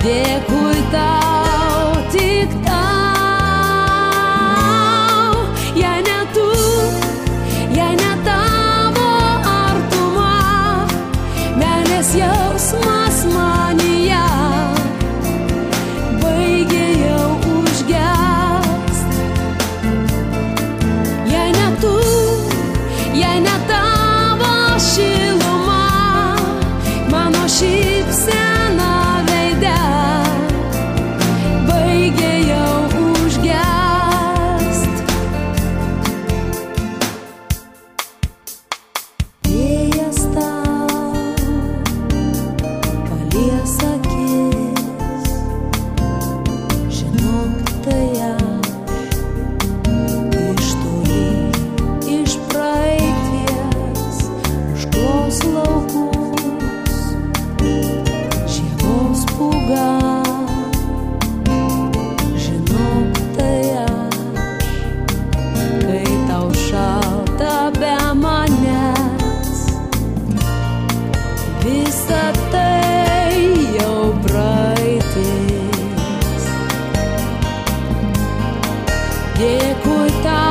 Dėkui tau, tik tau, jei ne tu, jei ne tavo artuma, meilės jausmas manyje baigė jau užgest. Jei ne tu, jei ne tavo šiluma, mano šypsena veide baigė jau užgest. Vėjas tau palies akis, žinok tai aš iš toli, iš praeities, užklos laukus, žiemos pūga. Žinok tai aš, kai tau šalta be manęs, visa tai jau praeitis. Dėkui tau.